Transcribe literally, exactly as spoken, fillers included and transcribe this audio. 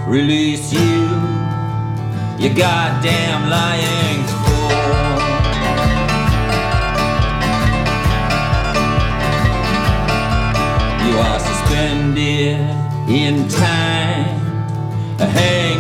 release you, you goddamn lying fool. You are suspended in time, hang